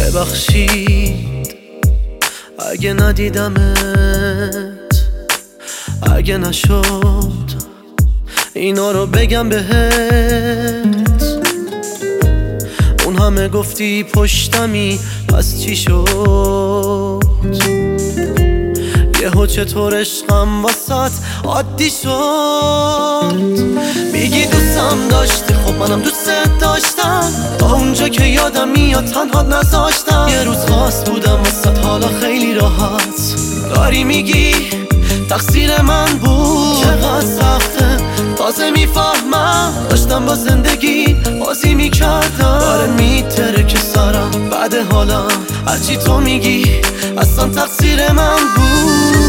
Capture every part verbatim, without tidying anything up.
ببخشید اگه ندیدمت، اگه نشد اینا رو بگم بهت. اون همه گفتی پشتمی پس چی شد؟ یهو چطور عشقم واسات عادی شد؟ میگی دوستم داشتی، خب منم دوستت داشتم، تا اونجا که یادم میاد تنها نذاشتم. یه روز خاص بودم واسات، حالا خیلی راحت داری میگی تقصیر من بود. چقدر سخته تازه میفهمم، داشتم با زندگی بازی میکردم. داره میتره که سرم بعد حالم، هرچی تو میگی اصلا تقصیر من بود.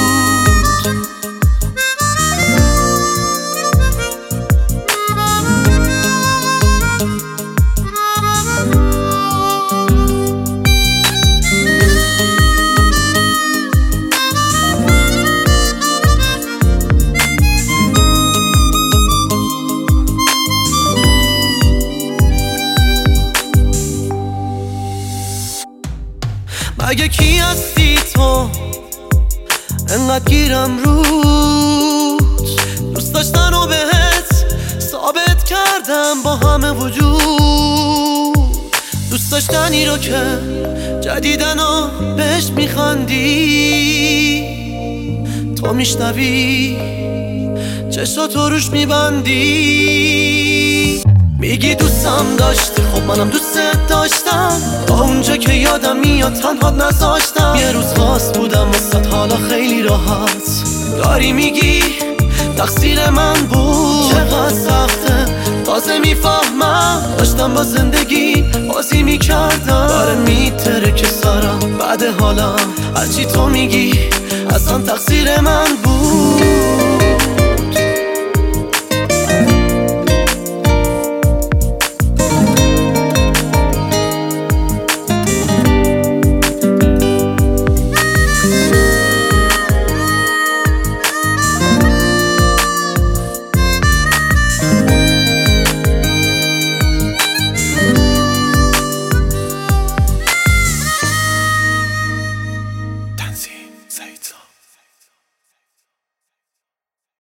مگه کی هستی تو انقدر گیرم روت؟ دوست داشتن و بهت ثابت کردم با همه وجود. دوست داشتنی رو که جدیدن و بهش میخندی، تو میشنوی چشاتو روش میبندی. میگی دوستم داشتی، خب منم دوستت داشتم، تا اونجا که یادم میاد تنها نذاشتم. یه روز خاص بودم واسات، حالا خیلی راحت داری میگی تقصیر من بود. چقدر سخته تازه میفهمم، داشتم با زندگی بازی میکردم. داره میتره که سرم بعد حالم، هرچی تو میگی اصلا تقصیر من بود.